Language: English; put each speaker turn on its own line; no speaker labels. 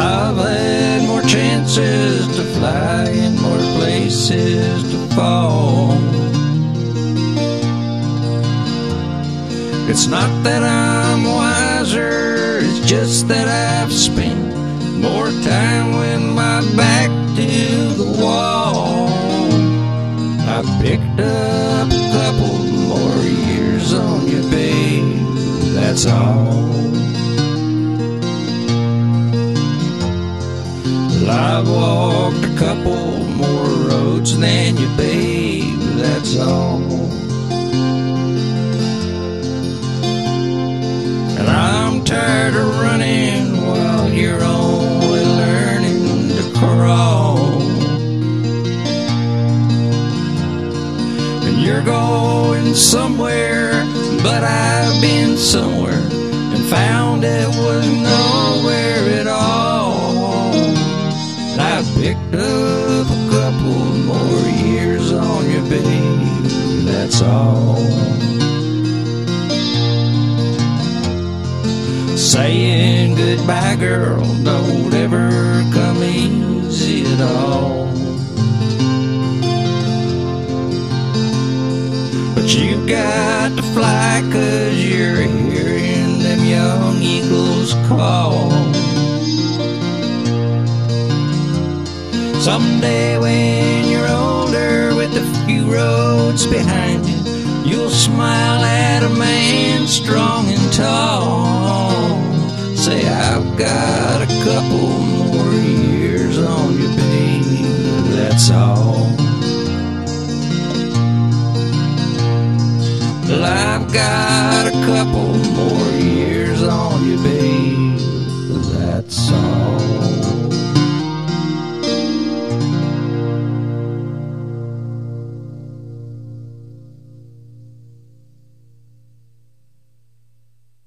I've had more chances to fly and more places to fall. It's not that I'm wiser, it's just that I've spent more time with my back to the wall. I picked up a couple more years on you, babe, that's all. Well, I've walked a couple more roads than you, babe, that's all. And I'm tired of running while you're only learning to crawl. And you're going somewhere, but I've been somewhere and found it was nowhere at all. And I picked up a couple more years on you, babe, that's all. Saying goodbye, girl, don't ever come easy at all. But you got to fly, 'cause you're hearing them young eagles call. Someday when you're older with a few roads behind you, you'll smile at a man strong and tall. Say, I've got a couple more years on you, babe, that's all. Well, I've got a couple more years on you, babe, that's all.